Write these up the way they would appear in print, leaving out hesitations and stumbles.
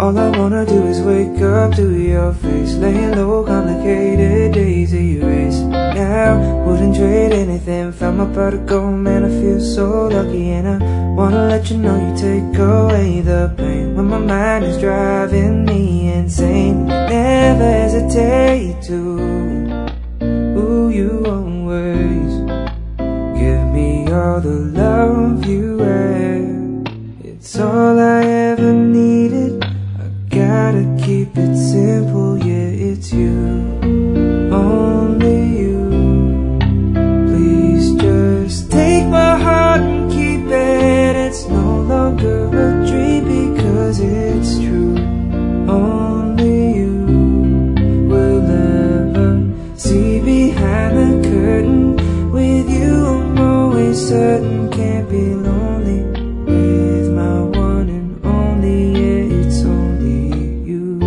All I wanna do is wake up to your face, laying low, complicated days erase. Now, wouldn't trade anything, found my pot of gold, man, I feel so lucky. And I wanna let you know you take away the pain when my mind is driving me insane. Never hesitate to, ooh, you always give me all the love you have. It's all I ever needed, gotta keep it simple, yeah, it's you, only you. Please just take my heart and keep it. It's no longer a dream because it's true. Only you will ever see behind the curtain. With you I'm always certain, can't be lonely with my one and only, yeah, it's only you.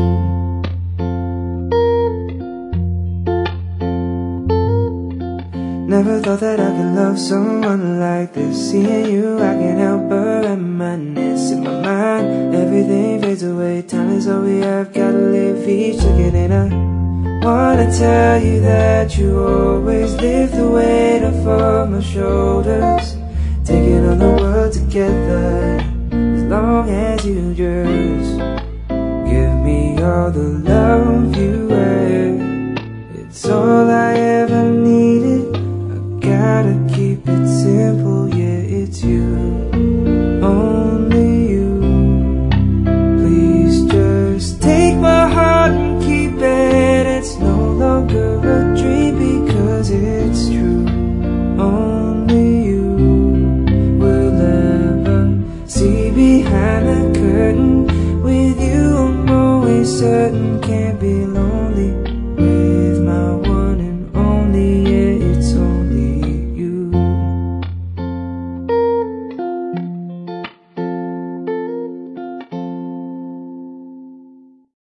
Never thought that I could love someone like this. Seeing you, I can't help but reminisce. In my mind, everything fades away. Time is all we have, gotta live each second. And I wanna tell you that you always lift the weight off of my shoulders, taking on the world together. As long as you just give me all the love you have, it's all I ever